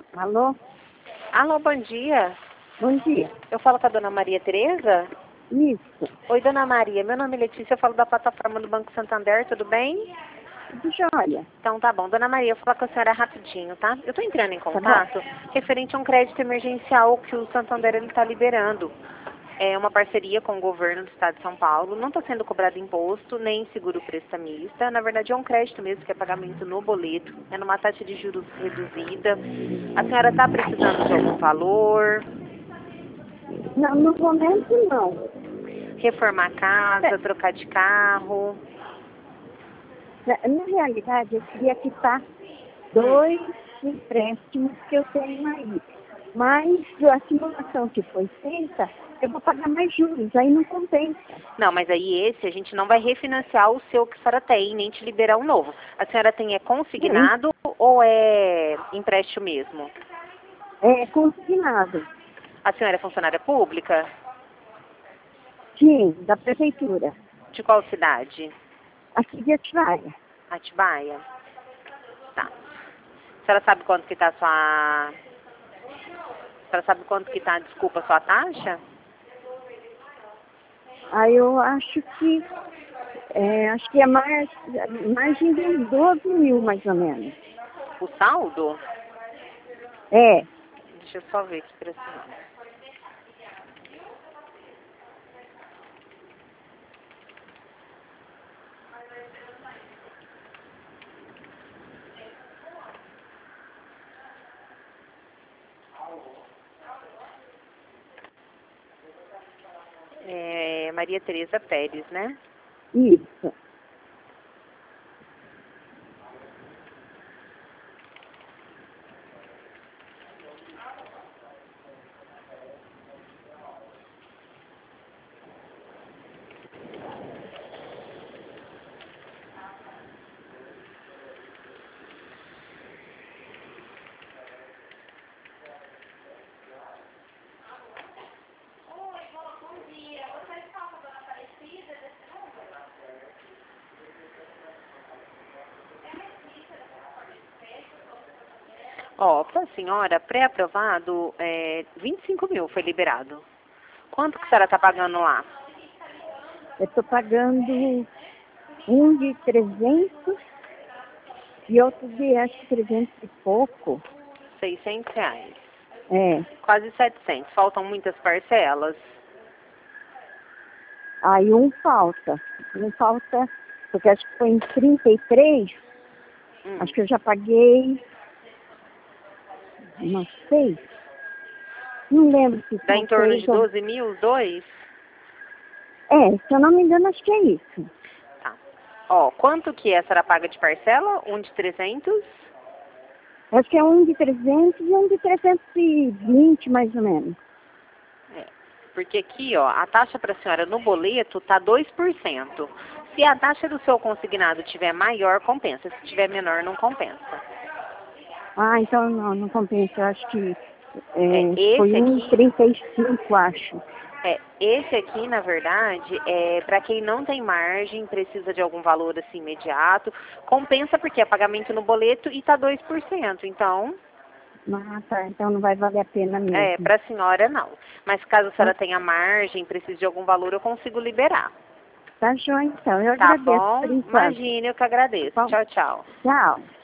Alô? Alô, bom dia. Bom dia. Eu falo com a dona Maria Tereza? Isso. Oi, dona Maria. Meu nome é Letícia, eu falo da plataforma do Banco Santander, tudo bem? Tudo jóia. Então tá bom. Dona Maria, eu vou falar com a senhora rapidinho, tá? Eu tô entrando em Tá bom. contato referente a um crédito emergencial que o Santander está liberando. É uma parceria com o governo do estado de São Paulo. Não está sendo cobrado imposto, nem seguro prestamista. Na verdade, é um crédito mesmo, que é pagamento no boleto. É numa taxa de juros reduzida. A senhora está precisando de algum valor? Não, no momento não. Reformar a casa, trocar de carro? Na realidade, eu queria quitar 2 empréstimos que eu tenho aí. Mas a simulação que foi feita, eu vou pagar mais juros, aí não compensa. Não, mas aí esse a gente não vai refinanciar o seu que a senhora tem, nem te liberar um novo. A senhora tem consignado ou é empréstimo mesmo? É consignado. A senhora é funcionária pública? Sim, da prefeitura. De qual cidade? Aqui de Atibaia. Atibaia? Tá. A senhora sabe quanto que tá a sua... A senhora sabe quanto que tá, desculpa, a sua taxa? Aí eu acho que é mais de uns 12 mil, mais ou menos. O saldo? É, Deixa eu só ver aqui pra senhora. É Maria Tereza Pérez, né? isso. Ó, pra senhora, pré-aprovado, 25 mil foi liberado. Quanto que a senhora tá pagando lá? Eu estou pagando um de 300 e outro de acho que 300 e pouco. R$ 600. É. Quase 700. Faltam muitas parcelas? Aí um falta. Porque acho que foi em 33, acho que eu já paguei, não sei. Não lembro se Dá são em torno 6 de ou... 12 mil, os dois? Se eu não me engano, acho que é isso. Tá. Ó, quanto que a senhora paga de parcela? Um de 300? Acho que é um de 300 e um de 320, mais ou menos. É. Porque aqui, ó, a taxa para a senhora no boleto tá 2%. Se a taxa do seu consignado tiver maior, compensa. Se tiver menor, não compensa. Ah, então não compensa. Eu acho que foi Esse aqui, 1,35, acho. esse aqui, na verdade, é para quem não tem margem, precisa de algum valor assim imediato, compensa porque é pagamento no boleto e tá 2%. Então, Ah, tá. Então não vai valer a pena mesmo. para a senhora não. Mas caso a Então, senhora tenha margem, precise de algum valor, eu consigo liberar. tá joia, então. Eu Tá agradeço bom? por enquanto. Imagine, eu que agradeço. Bom, Tchau, tchau. tchau.